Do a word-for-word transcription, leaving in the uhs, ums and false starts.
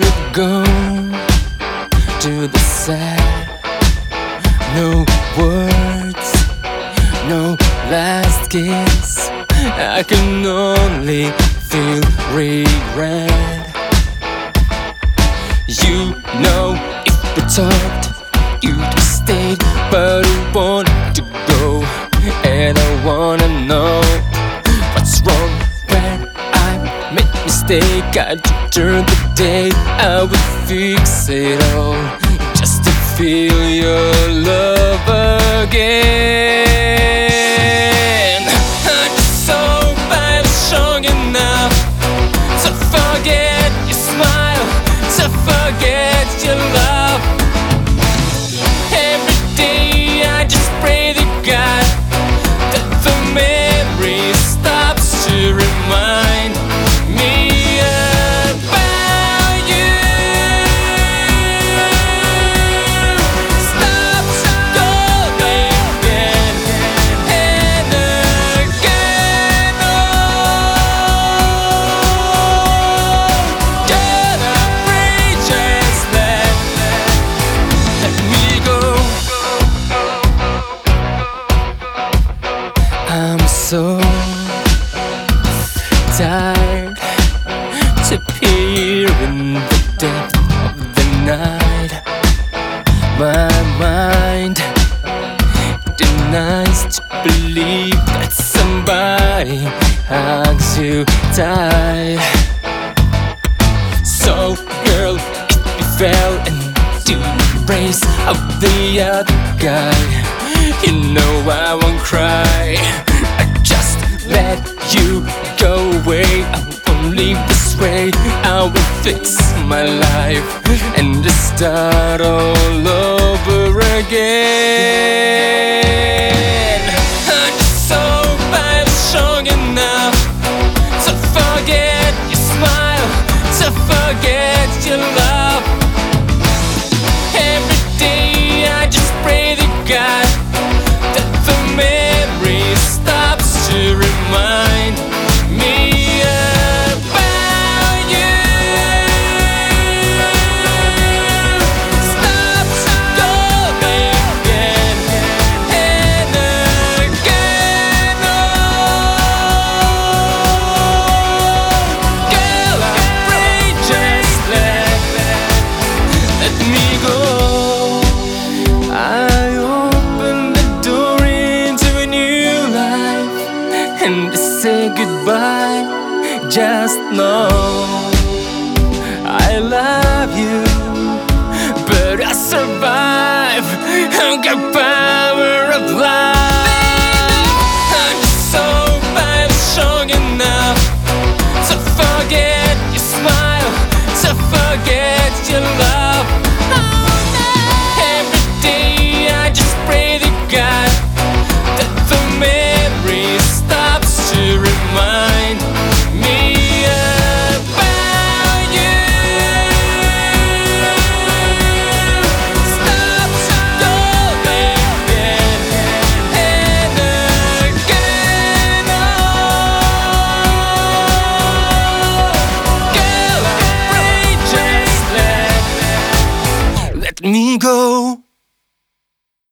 go to the side. No words, no last kiss. I can only feel regret. You know, if we talked, you'd have stayed, but I want to go, and I wanna know what's wrong when I make mistake. I'd turn the day, I would fix it all just to feel your love again. I'm so bad, strong enough to forget your smile, to forget your love. Every day I just pray to God that the memory stops to remind me about you. Stops going again and again. Oh, God, I pray just let, let me go. I'm so tired to peer in the depth of the night. My mind denies to believe that somebody hugs you tight. So, girl, if you fell into the embrace of the other guy, you know I won't cry. I just let you go away. I won't leave this way. I will fix my life and just start all over again. I'm just so bad, strong enough to forget your smile, to forget your love. Every day I just pray to God that the memory stops to remind me about you. Stops going again and again. Oh, girl, I pray just let, let me go. I open the door into a new life and to say goodbye. Just know I love you, but I survive. I've got power of life. I'm just so bad, strong enough to forget your smile, to forget your love. Every day I just pray to God that the memory stops to remind me about you. Stops going again and again. Oh, girl, I pray just let, let me go.